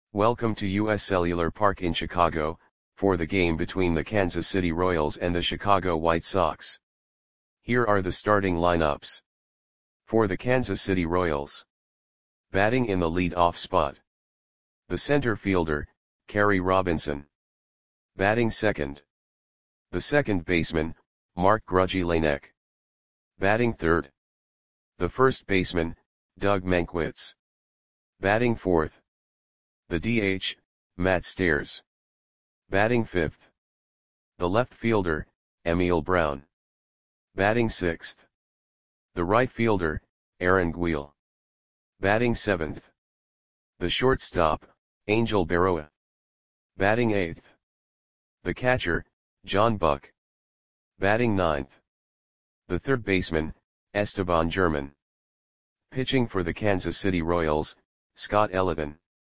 Welcome to US Cellular Park in Chicago, for the game between the Kansas City Royals and the Chicago White Sox. Here are the starting lineups. For the Kansas City Royals. Batting in the lead-off spot. The center fielder, Kerry Robinson. Batting second. The second baseman, Mark Grudgy Lanek. Batting third. The first baseman, Doug Mankiewicz. Batting fourth. The DH, Matt Stairs. Batting fifth. The left fielder, Emil Brown. Batting sixth. The right fielder, Aaron Guil. Batting seventh. The shortstop, Angel Berroa. Batting eighth. The catcher, John Buck. Batting ninth. The third baseman, Esteban German. Pitching for the Kansas City Royals, Scott Elliton.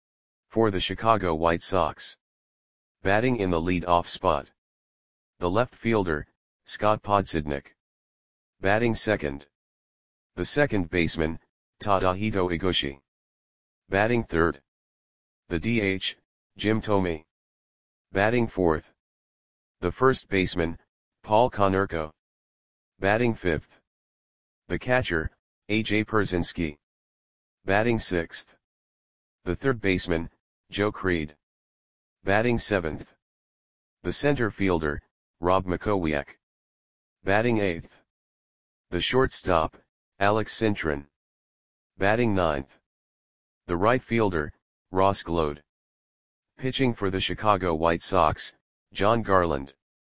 For the Chicago White Sox. Batting in the lead-off spot. The left fielder, Scott Podsednik. Batting second. The second baseman, Tadahito Iguchi. Batting third. The DH, Jim Thome. Batting fourth. The first baseman, Paul Konerko. Batting fifth. The catcher, A.J. Pierzynski. Batting sixth. The third baseman, Joe Creed. Batting seventh. The center fielder, Rob Makowiak. Batting eighth. The shortstop, Alex Cintron. Batting ninth. The right fielder, Ross Glode. Pitching for the Chicago White Sox, John Garland.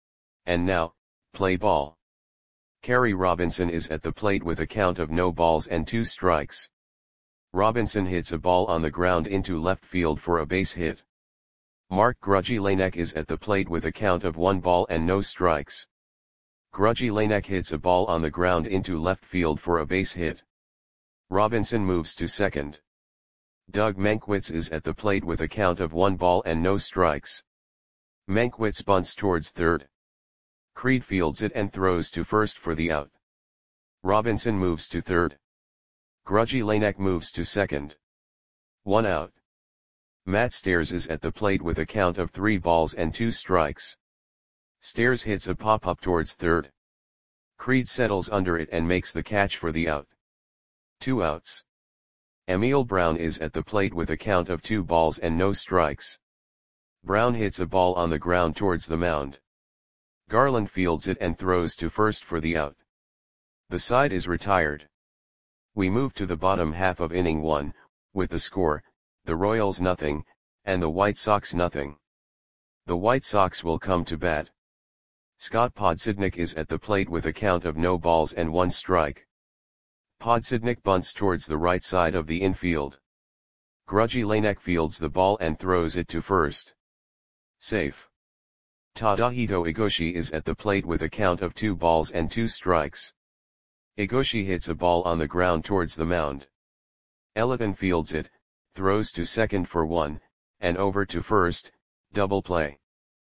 And now, play ball. Kerry Robinson is at the plate with a count of no balls and 2 strikes. Robinson hits a ball on the ground into left field for a base hit. Mark Grudgy Lanek is at the plate with a count of 1 ball and no strikes. Grudgy Lanek hits a ball on the ground into left field for a base hit. Robinson moves to second. Doug Mankiewicz is at the plate with a count of 1 ball and no strikes. Mankiewicz bunts towards third. Creed fields it and throws to first for the out. Robinson moves to third. Grudgy Lanek moves to second. 1 out. Matt Stairs is at the plate with a count of 3 balls and 2 strikes. Stairs hits a pop-up towards third. Creed settles under it and makes the catch for the out. 2 outs. Emil Brown is at the plate with a count of 2 balls and no strikes. Brown hits a ball on the ground towards the mound. Garland fields it and throws to first for the out. The side is retired. We move to the bottom half of inning 1, with the score, the Royals nothing, and the White Sox nothing. The White Sox will come to bat. Scott Podsednik is at the plate with a count of no balls and 1 strike. Podsednik bunts towards the right side of the infield. Grudgy Lanek fields the ball and throws it to first. Safe. Tadahito Iguchi is at the plate with a count of 2 balls and 2 strikes. Iguchi hits a ball on the ground towards the mound. Elliton fields it, throws to second for 1, and over to first, double play.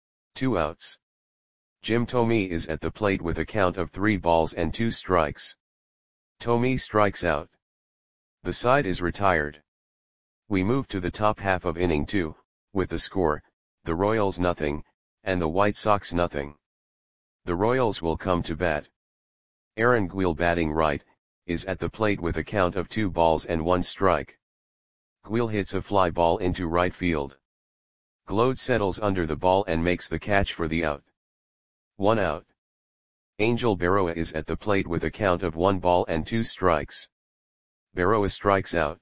2 outs. Jim Thome is at the plate with a count of 3 balls and 2 strikes. Thome strikes out. The side is retired. We move to the top half of inning 2, with the score, the Royals nothing, and the White Sox nothing. The Royals will come to bat. Aaron Guil batting right, is at the plate with a count of 2 balls and 1 strike. Guil hits a fly ball into right field. Glode settles under the ball and makes the catch for the out. 1 out. Angel Berroa is at the plate with a count of 1 ball and 2 strikes. Berroa strikes out.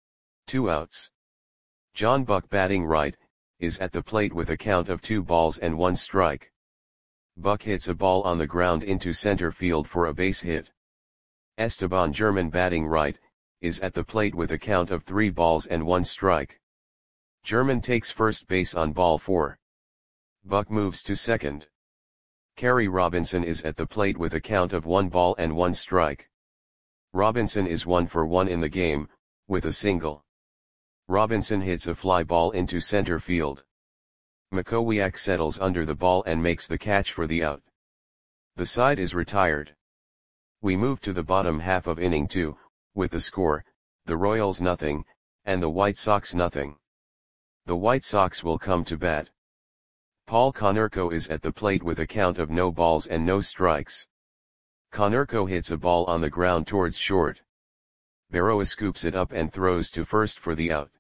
2 outs. John Buck batting right, is at the plate with a count of 2 balls and 1 strike. Buck hits a ball on the ground into center field for a base hit. Esteban German batting right, is at the plate with a count of 3 balls and 1 strike. German takes first base on ball 4. Buck moves to second. Kerry Robinson is at the plate with a count of 1 ball and 1 strike. Robinson is 1 for 1 in the game, with a single. Robinson hits a fly ball into center field. Makowiak settles under the ball and makes the catch for the out. The side is retired. We move to the bottom half of inning 2, with the score, the Royals nothing, and the White Sox nothing. The White Sox will come to bat. Paul Konerko is at the plate with a count of no balls and no strikes. Konerko hits a ball on the ground towards short. Berroa scoops it up and throws to first for the out.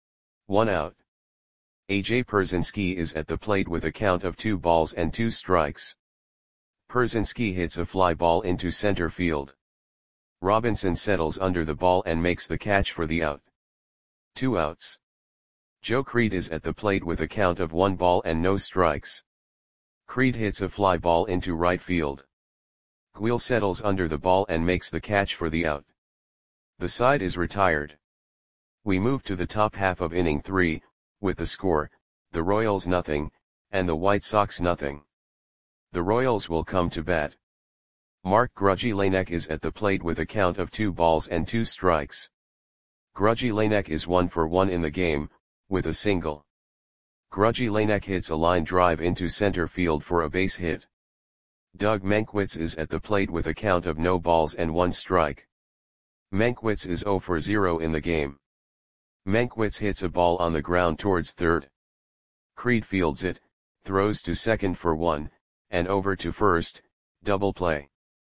1 out. AJ Pierzynski is at the plate with a count of 2 balls and 2 strikes. Pierzynski hits a fly ball into center field. Robinson settles under the ball and makes the catch for the out. 2 outs. Joe Creed is at the plate with a count of 1 ball and no strikes. Creed hits a fly ball into right field. Guil settles under the ball and makes the catch for the out. The side is retired. We move to the top half of inning 3, with the score, the Royals nothing, and the White Sox nothing. The Royals will come to bat. Mark Grudzielanek is at the plate with a count of 2 balls and 2 strikes. Grudzielanek is 1 for 1 in the game, with a single. Grudzielanek hits a line drive into center field for a base hit. Doug Mankiewicz is at the plate with a count of no balls and 1 strike. Mankiewicz is 0 for 0 in the game. Mankiewicz hits a ball on the ground towards third. Creed fields it, throws to second for 1, and over to first, double play.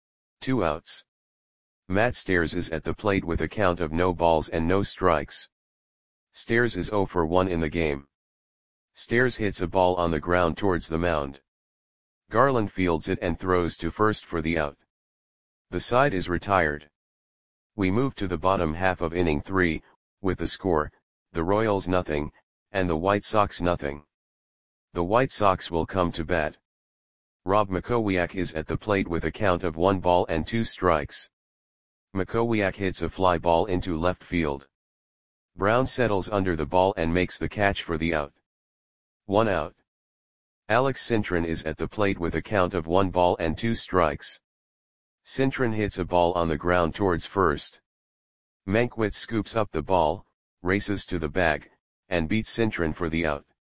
2 outs. Matt Stairs is at the plate with a count of no balls and no strikes. Stairs is 0 for 1 in the game. Stairs hits a ball on the ground towards the mound. Garland fields it and throws to first for the out. The side is retired. We move to the bottom half of inning 3, with the score, the Royals nothing, and the White Sox nothing. The White Sox will come to bat. Rob Makowiak is at the plate with a count of 1 ball and 2 strikes. Makowiak hits a fly ball into left field. Brown settles under the ball and makes the catch for the out. 1 out. Alex Cintron is at the plate with a count of 1 ball and 2 strikes. Cintron hits a ball on the ground towards first. Mankiewicz scoops up the ball, races to the bag, and beats Cintron for the out.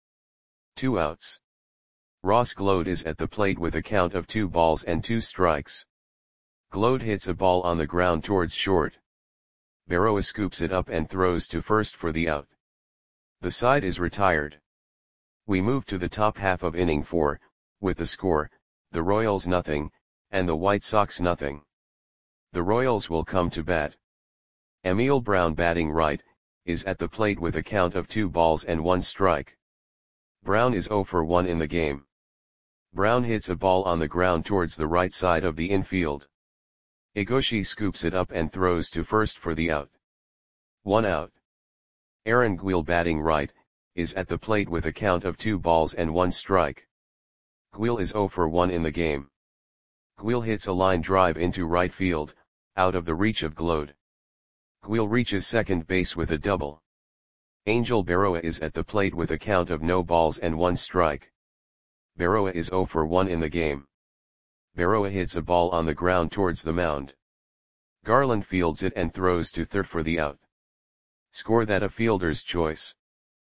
2 outs. Ross Glode is at the plate with a count of 2 balls and 2 strikes. Glode hits a ball on the ground towards short. Berroa scoops it up and throws to first for the out. The side is retired. We move to the top half of inning 4, with the score, the Royals nothing, and the White Sox nothing. The Royals will come to bat. Emil Brown batting right, is at the plate with a count of 2 balls and 1 strike. Brown is 0 for 1 in the game. Brown hits a ball on the ground towards the right side of the infield. Igoshi scoops it up and throws to first for the out. 1 out. Aaron Guil batting right, is at the plate with a count of 2 balls and 1 strike. Guil is 0 for 1 in the game. Guil hits a line drive into right field, out of the reach of Glode. Guil reaches second base with a double. Angel Berroa is at the plate with a count of no balls and 1 strike. Berroa is 0 for 1 in the game. Berroa hits a ball on the ground towards the mound. Garland fields it and throws to third for the out. Score that a fielder's choice.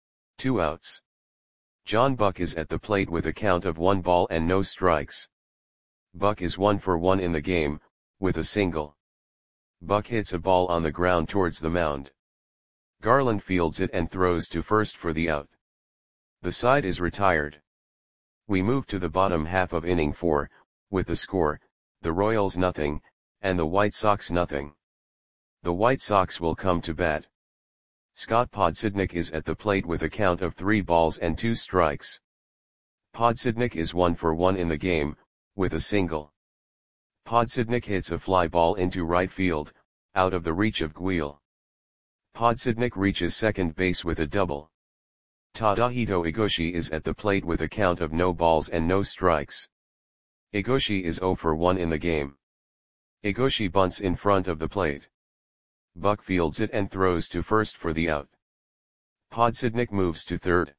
2 outs. John Buck is at the plate with a count of 1 ball and no strikes. Buck is 1 for 1 in the game, with a single. Buck hits a ball on the ground towards the mound. Garland fields it and throws to first for the out. The side is retired. We move to the bottom half of inning 4, with the score, the Royals nothing, and the White Sox nothing. The White Sox will come to bat. Scott Podsednik is at the plate with a count of 3 balls and 2 strikes. Podsednik is 1 for 1 in the game, with a single. Podsednik hits a fly ball into right field, out of the reach of Guil. Podsednik reaches second base with a double. Tadahito Igoshi is at the plate with a count of no balls and no strikes. Igoshi is 0 for 1 in the game. Igoshi bunts in front of the plate. Buck fields it and throws to first for the out. Podsednik moves to third.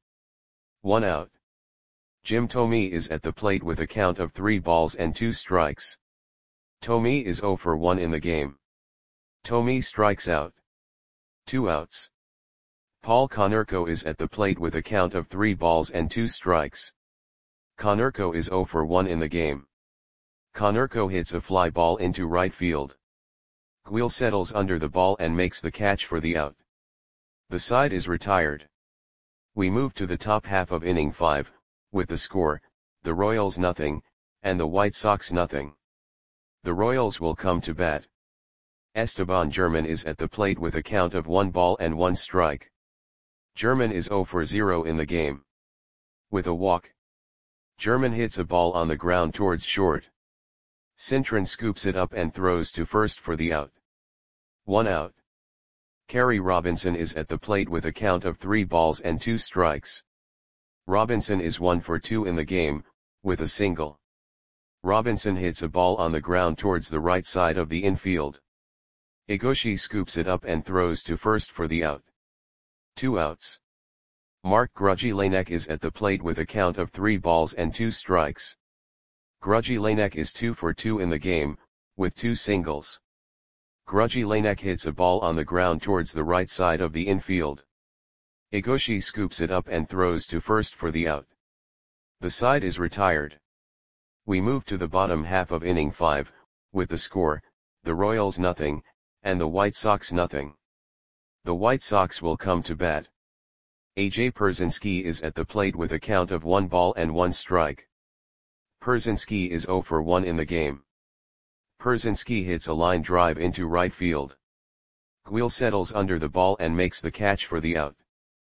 1 out. Jim Thome is at the plate with a count of 3 balls and 2 strikes. Thome is 0 for 1 in the game. Thome strikes out. 2 outs. Paul Konerko is at the plate with a count of 3 balls and 2 strikes. Konerko is 0 for 1 in the game. Konerko hits a fly ball into right field. Guil settles under the ball and makes the catch for the out. The side is retired. We move to the top half of inning 5, with the score, the Royals nothing, and the White Sox nothing. The Royals will come to bat. Esteban German is at the plate with a count of 1 ball and 1 strike. German is 0 for 0 in the game. With a walk, German hits a ball on the ground towards short. Cintron scoops it up and throws to first for the out. 1 out. Kerry Robinson is at the plate with a count of 3 balls and 2 strikes. Robinson is 1 for 2 in the game, with a single. Robinson hits a ball on the ground towards the right side of the infield. Igoshi scoops it up and throws to first for the out. 2 outs. Mark Grudzielanek is at the plate with a count of 3 balls and 2 strikes. Grudzielanek is 2 for 2 in the game, with 2 singles. Grudzielanek hits a ball on the ground towards the right side of the infield. Igoshi scoops it up and throws to first for the out. The side is retired. We move to the bottom half of inning 5, with the score, the Royals nothing, and the White Sox nothing. The White Sox will come to bat. A.J. Pierzynski is at the plate with a count of 1 ball and 1 strike. Pierzynski is 0 for 1 in the game. Pierzynski hits a line drive into right field. Guil settles under the ball and makes the catch for the out.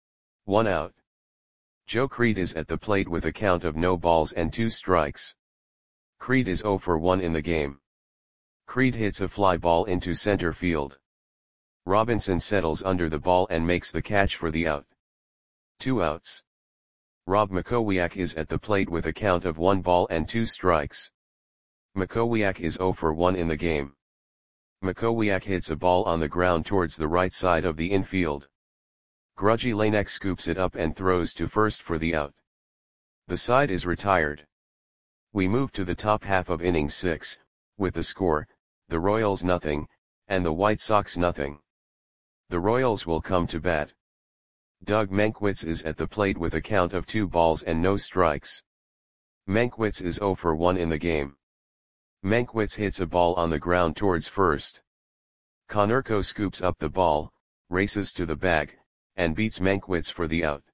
1 out. Joe Creed is at the plate with a count of no balls and 2 strikes. Creed is 0 for 1 in the game. Creed hits a fly ball into center field. Robinson settles under the ball and makes the catch for the out. 2 outs. Rob Makowiak is at the plate with a count of 1 ball and 2 strikes. Makowiak is 0 for 1 in the game. Makowiak hits a ball on the ground towards the right side of the infield. Grudzielanek scoops it up and throws to first for the out. The side is retired. We move to the top half of inning 6, with the score, the Royals nothing, and the White Sox nothing. The Royals will come to bat. Doug Mankiewicz is at the plate with a count of 2 balls and no strikes. Mankiewicz is 0 for 1 in the game. Mankiewicz hits a ball on the ground towards first. Konerko scoops up the ball, races to the bag, and beats Mankiewicz for the out.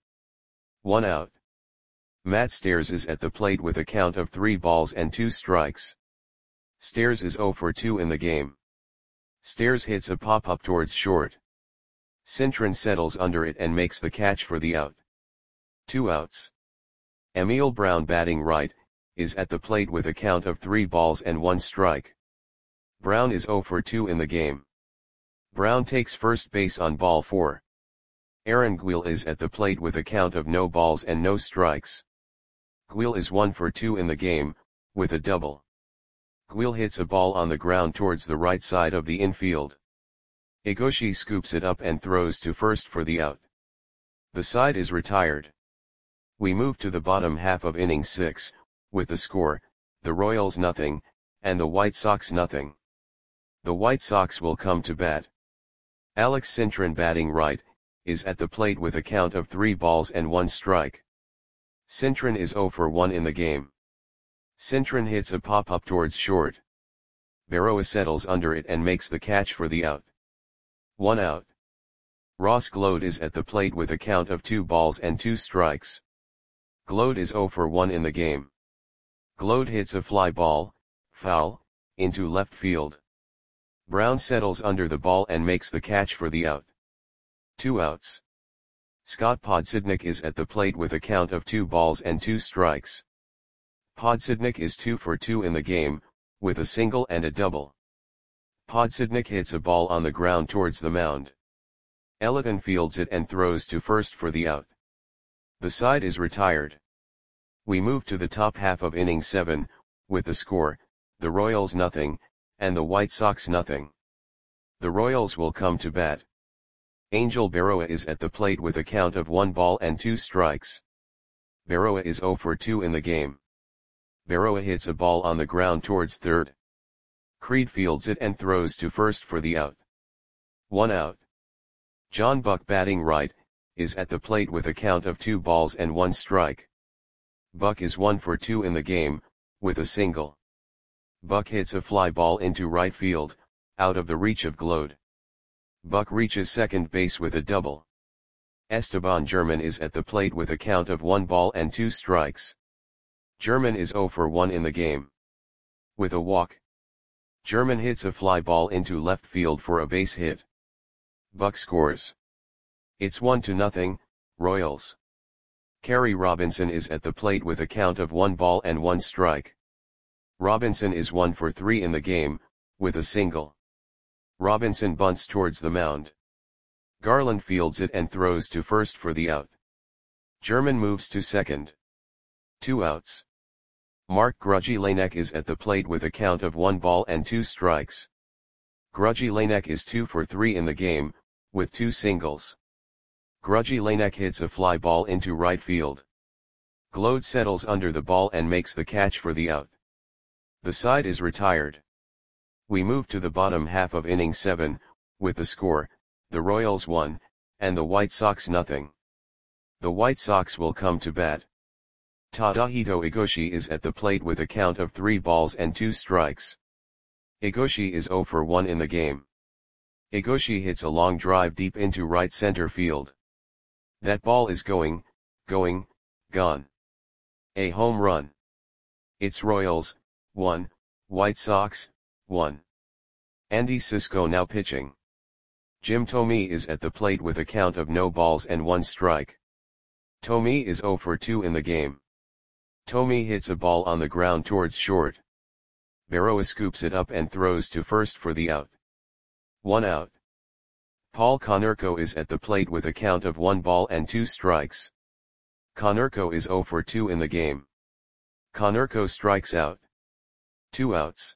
1 out. Matt Stairs is at the plate with a count of 3 balls and 2 strikes. Stairs is 0 for 2 in the game. Stairs hits a pop-up towards short. Cintron settles under it and makes the catch for the out. 2 outs. Emil Brown, batting right, is at the plate with a count of 3 balls and 1 strike. Brown is 0 for 2 in the game. Brown takes first base on ball 4. Aaron Guil is at the plate with a count of no balls and no strikes. Guil is 1 for 2 in the game, with a double. Guil hits a ball on the ground towards the right side of the infield. Igoshi scoops it up and throws to first for the out. The side is retired. We move to the bottom half of inning 6, with the score, the Royals nothing, and the White Sox nothing. The White Sox will come to bat. Alex Cintron, batting right, is at the plate with a count of 3 balls and 1 strike. Cintron is 0 for 1 in the game. Cintron hits a pop-up towards short. Berroa settles under it and makes the catch for the out. 1 out. Ross Gload is at the plate with a count of 2 balls and 2 strikes. Gload is 0 for 1 in the game. Gload hits a fly ball, foul, into left field. Brown settles under the ball and makes the catch for the out. 2 outs. Scott Podsednik is at the plate with a count of 2 balls and 2 strikes. Podsednik is 2 for 2 in the game, with a single and a double. Podsednik hits a ball on the ground towards the mound. Ellington fields it and throws to first for the out. The side is retired. We move to the top half of inning 7, with the score, the Royals nothing, and the White Sox nothing. The Royals will come to bat. Angel Berroa is at the plate with a count of 1 ball and 2 strikes. Berroa is 0 for 2 in the game. Berroa hits a ball on the ground towards third. Creed fields it and throws to first for the out. 1 out. John Buck, batting right, is at the plate with a count of 2 balls and 1 strike. Buck is 1 for 2 in the game, with a single. Buck hits a fly ball into right field, out of the reach of Gload. Buck reaches second base with a double. Esteban German is at the plate with a count of 1 ball and 2 strikes. German is 0 for 1 in the game. With a walk, German hits a fly ball into left field for a base hit. Buck scores. It's 1-0, Royals. Kerry Robinson is at the plate with a count of 1 ball and 1 strike. Robinson is 1 for 3 in the game, with a single. Robinson bunts towards the mound. Garland fields it and throws to first for the out. German moves to second. 2 outs. Mark Grudzielanek is at the plate with a count of 1 ball and 2 strikes. Grudzielanek is 2 for 3 in the game, with 2 singles. Grudzielanek hits a fly ball into right field. Glode settles under the ball and makes the catch for the out. The side is retired. We move to the bottom half of inning 7, with the score, the Royals 1, and the White Sox 0. The White Sox will come to bat. Tadahito Igoshi is at the plate with a count of 3 balls and 2 strikes. Igoshi is 0 for 1 in the game. Igoshi hits a long drive deep into right center field. That ball is going, gone. A home run. It's Royals, 1, White Sox, 1. Andy Cisco now pitching. Jim Thome is at the plate with a count of no balls and 1 strike. Thome is 0 for 2 in the game. Thome hits a ball on the ground towards short. Berroa scoops it up and throws to first for the out. 1 out. Paul Konerko is at the plate with a count of 1 ball and 2 strikes. Konerko is 0 for 2 in the game. Konerko strikes out. 2 outs.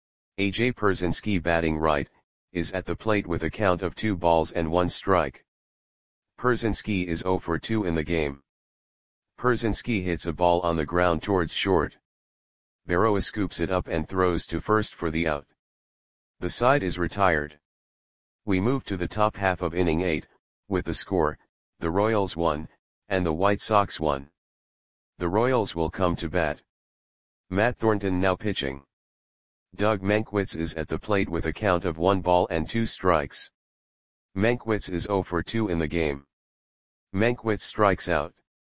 AJ Pierzynski batting right, is at the plate with a count of 2 balls and 1 strike. Pierzynski is 0 for 2 in the game. Pierzynski hits a ball on the ground towards short. Berroa scoops it up and throws to first for the out. The side is retired. We move to the top half of inning 8, with the score, the Royals 1, and the White Sox 1. The Royals will come to bat. Matt Thornton now pitching. Doug Mankiewicz is at the plate with a count of 1 ball and 2 strikes. Mankiewicz is 0 for 2 in the game. Mankiewicz strikes out.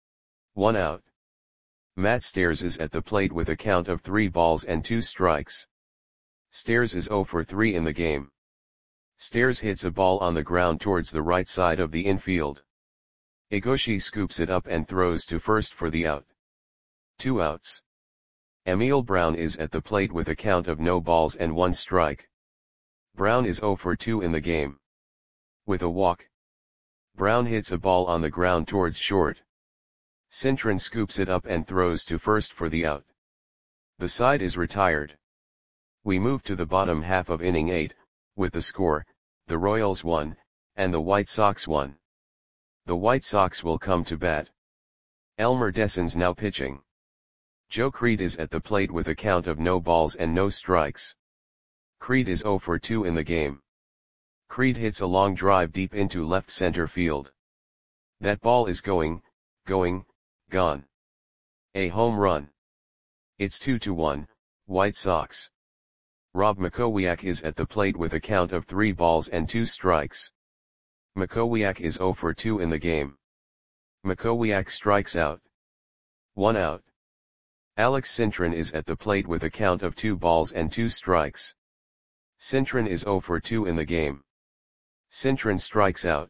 1 out. Matt Stairs is at the plate with a count of 3 balls and 2 strikes. Stairs is 0 for 3 in the game. Stairs hits a ball on the ground towards the right side of the infield. Igoshi scoops it up and throws to first for the out. 2 outs. Emil Brown is at the plate with a count of no balls and 1 strike. Brown is 0 for 2 in the game. With a walk, Brown hits a ball on the ground towards short. Cintron scoops it up and throws to first for the out. The side is retired. We move to the bottom half of inning 8, with the score, the Royals 1, and the White Sox 1. The White Sox will come to bat. Elmer Dessens now pitching. Joe Creed is at the plate with a count of no balls and no strikes. Creed is 0 for 2 in the game. Creed hits a long drive deep into left center field. That ball is going, gone. A home run. It's 2-1, White Sox. Rob Makowiak is at the plate with a count of 3 balls and 2 strikes. Makowiak is 0 for 2 in the game. Makowiak strikes out. 1 out. Alex Cintron is at the plate with a count of 2 balls and 2 strikes. Cintron is 0 for 2 in the game. Cintron strikes out.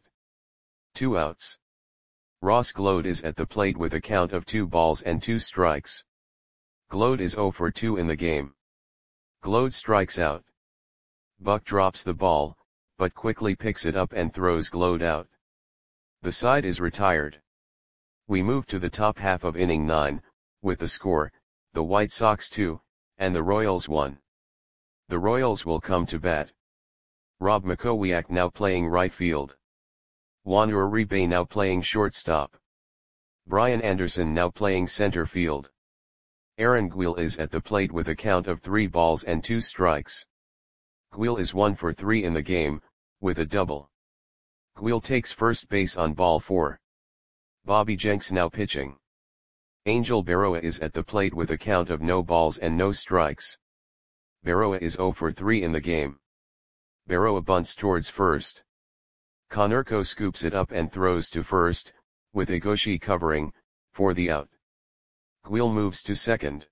2 outs. Ross Glode is at the plate with a count of 2 balls and 2 strikes. Glode is 0 for 2 in the game. Glode strikes out. Buck drops the ball, but quickly picks it up and throws Glode out. The side is retired. We move to the top half of inning 9, with the score, the White Sox 2, and the Royals 1. The Royals will come to bat. Rob Makowiak now playing right field. Juan Uribe now playing shortstop. Brian Anderson now playing center field. Aaron Guil is at the plate with a count of 3 balls and 2 strikes. Guil is 1 for 3 in the game, with a double. Guil takes first base on ball 4. Bobby Jenks now pitching. Angel Berroa is at the plate with a count of no balls and no strikes. Berroa is 0 for 3 in the game. Berroa bunts towards first. Konerko scoops it up and throws to first, with Egoshi covering, for the out. Guile moves to second.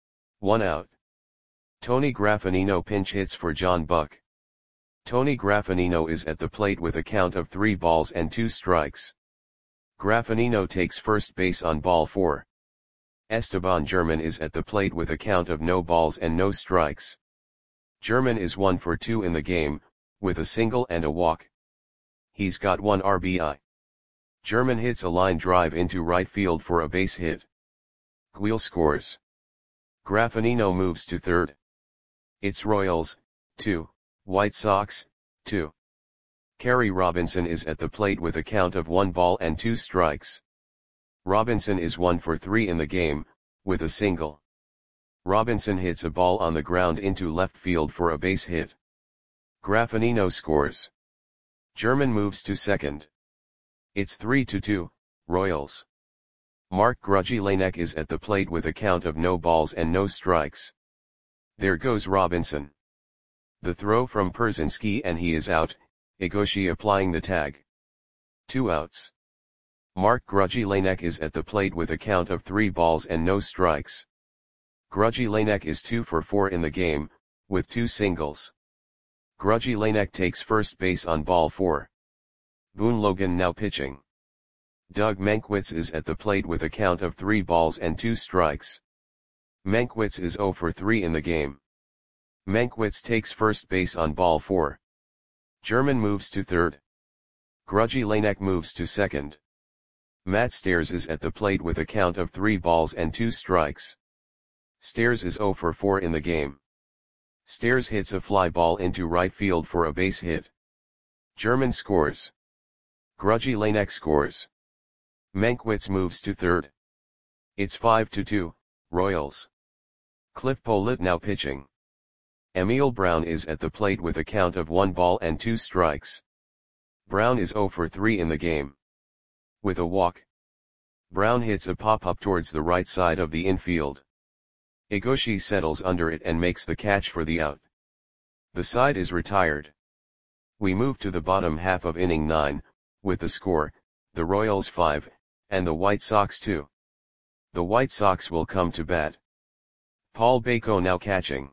1 out. Tony Graffinino pinch hits for John Buck. Tony Graffinino is at the plate with a count of 3 balls and 2 strikes. Graffinino takes first base on ball 4. Esteban German is at the plate with a count of no balls and no strikes. German is 1 for 2 in the game, with a single and a walk. He's got 1 RBI. German hits a line drive into right field for a base hit. Guile scores. Graffinino moves to third. It's Royals, 2, White Sox, 2. Kerry Robinson is at the plate with a count of 1 ball and 2 strikes. Robinson is 1 for 3 in the game, with a single. Robinson hits a ball on the ground into left field for a base hit. Graffinino scores. German moves to second. It's 3-2, Royals. Mark Grudzielanek is at the plate with a count of no balls and no strikes. There goes Robinson. The throw from Pierzynski and he is out, Egoshi applying the tag. 2 outs. Mark Grudzielanek is at the plate with a count of 3 balls and no strikes. Grudzielanek is 2 for 4 in the game, with 2 singles. Grudzielanek takes first base on ball 4. Boone Logan now pitching. Doug Mankiewicz is at the plate with a count of 3 balls and 2 strikes. Mankiewicz is 0 for 3 in the game. Mankiewicz takes first base on ball 4. German moves to third. Grudzielanek moves to second. Matt Stairs is at the plate with a count of 3 balls and 2 strikes. Stairs is 0 for 4 in the game. Stairs hits a fly ball into right field for a base hit. German scores. Grudzielanek scores. Mankiewicz moves to third. It's 5-2, Royals. Cliff Pollitt now pitching. Emil Brown is at the plate with a count of 1 ball and 2 strikes. Brown is 0 for 3 in the game. With a walk. Brown hits a pop-up towards the right side of the infield. Egoshi settles under it and makes the catch for the out. The side is retired. We move to the bottom half of inning 9, with the score, the Royals 5, and the White Sox 2. The White Sox will come to bat. Paul Bako now catching.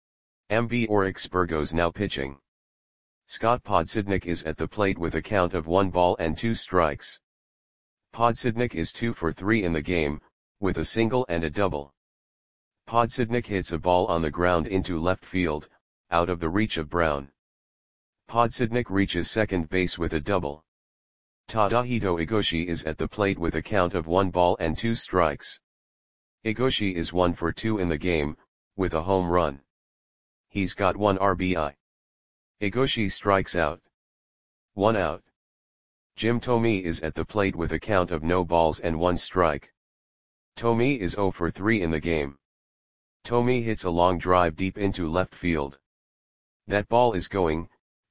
MB Oryx Burgos now pitching. Scott Podsednik is at the plate with a count of 1 ball and 2 strikes. Podsednik is 2 for 3 in the game, with a single and a double. Podsednik hits a ball on the ground into left field, out of the reach of Brown. Podsednik reaches second base with a double. Tadahito Egoshi is at the plate with a count of 1 ball and 2 strikes. Egoshi is 1 for 2 in the game, with a home run. He's got 1 RBI. Egoshi strikes out. 1 out. Jim Thome is at the plate with a count of no balls and 1 strike. Thome is 0 for 3 in the game. Thome hits a long drive deep into left field. That ball is gone.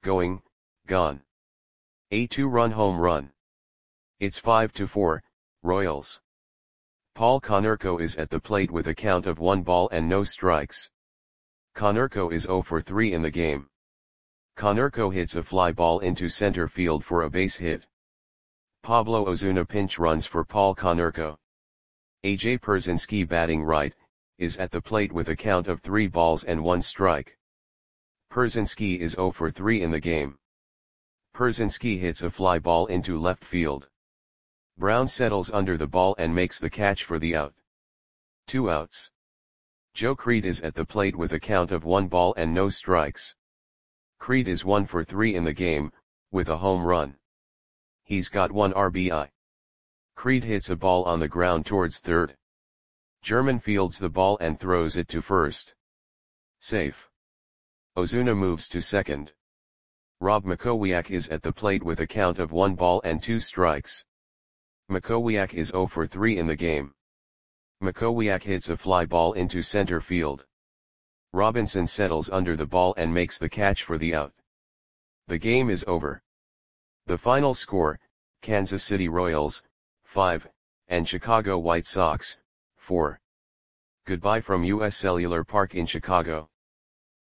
A 2-run home run. It's 5-4, Royals. Paul Konerko is at the plate with a count of 1 ball and no strikes. Konerko is 0 for 3 in the game. Konerko hits a fly ball into center field for a base hit. Pablo Ozuna pinch runs for Paul Konerko. AJ Pierzynski batting right, is at the plate with a count of 3 balls and 1 strike. Pierzynski is 0 for 3 in the game. Pierzynski hits a fly ball into left field. Brown settles under the ball and makes the catch for the out. 2 outs. Joe Creed is at the plate with a count of 1 ball and no strikes. Creed is 1 for 3 in the game, with a home run. He's got 1 RBI. Creed hits a ball on the ground towards third. German fields the ball and throws it to first. Safe. Ozuna moves to second. Rob Makowiak is at the plate with a count of 1 ball and 2 strikes. Makowiak is 0 for 3 in the game. Makowiak hits a fly ball into center field. Robinson settles under the ball and makes the catch for the out. The game is over. The final score, Kansas City Royals, 5, and Chicago White Sox, 4. Goodbye from US Cellular Park in Chicago.